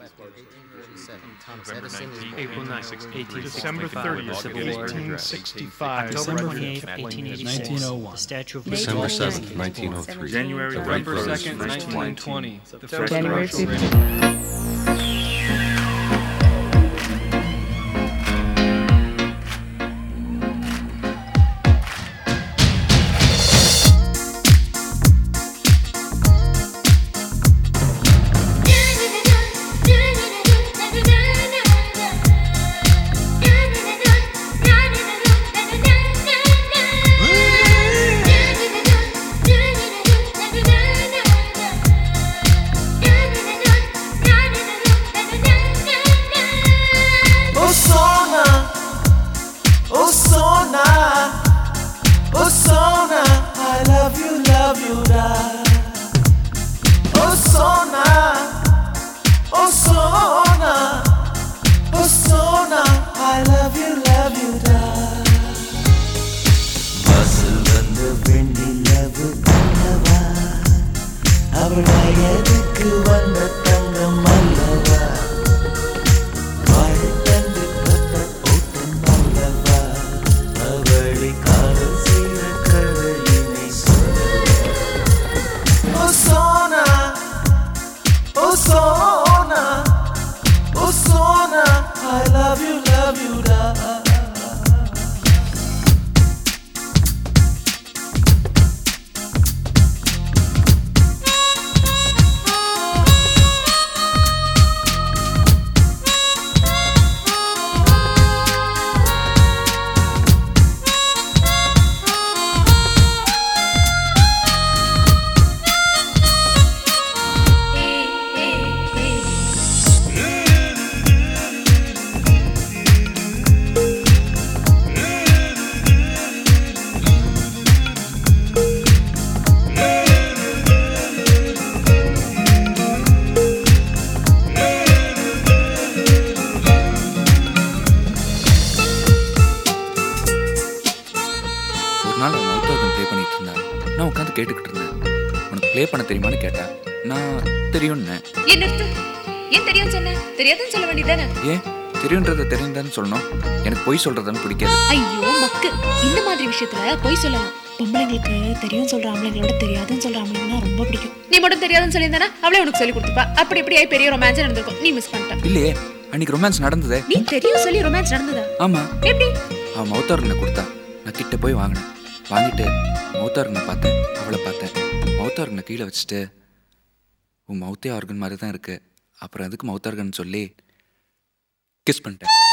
April 9th, 1865. December 30th, Civil War. 1865. December 8th, 1886. 1901. The Statue of December Liberty. 7th, 1903. January November 2nd, 1920. The first January commercial 15th. Oh Sona, I love you, da. Oh Sona, oh Sona, oh Sona, I love you, da. வாசல் வந்த வெண்ணிலவு அல்லவா, அவள் வயதுக்கு வந்த தங்கம் அல்லவா, வாழ்த்தந்து கத்த ஓட்டம் அல்லவா, அவளை காதல் செய்த கடலினை சொல்லவா. Oh Sona, oh Sona, oh Sona, I love you, da. ஒரு நாள் அவன் அவுட் ப்ளே பண்ணிட்டு இருந்தான். நான் உட்காந்து கேட்டுக்கிட்டு இருந்தேன். உனக்கு ப்ளே பண்ண தெரியுமான்னு கேட்டேன். நான் தெரியும்னு. ஏன் நிறுத்து? ஏன் தெரியும் சொன்ன? தெரியாதுன்னு சொல்ல வேண்டியதானே? ஏன் தெரியுன்றத தெரியுதான்னு சொல்லணும்? எனக்கு பொய் சொல்றதுன்னு பிடிக்காது. ஐயோ மக்கு, இந்த மாதிரி விஷயத்துல பொய் சொல்லலாம். பொம்பளைங்களுக்கு தெரியும் சொல்ற ஆம்பளைங்களோட தெரியாதுன்னு சொல்ற ஆம்பளைங்கன்னா ரொம்ப பிடிக்கும். நீ மட்டும் தெரியாதுன்னு சொல்லியிருந்தானா அவளே உனக்கு சொல்லி கொடுத்துப்பா. அப்படி இப்படி ஆகி பெரிய ரொமான்ஸ் நடந்திருக்கும். நீ மிஸ் பண்ணிட்ட. இல்லையே, அன்னைக்கு ரொமான்ஸ் நடந்ததே. நீ தெரியும் சொல்லி ரொமான்ஸ் நடந்ததா? ஆமா. எப்படி? அவன் மௌத்தார்கனை கொடுத்தா. நான் கிட்ட போய் வாங்கினேன். வாங்கிட்டு மௌத்தார்கனை பார்த்தேன், அவளை பார்த்தேன். மௌத்தார்கனை கீழே வச்சுட்டு உன் மௌத்தே ஆர்கன் மாதிரி தான் இருக்கு, அப்புறம் அதுக்கு மௌத்தார்கன் சொல்லி கிஸ் பண்ணிட்டேன்.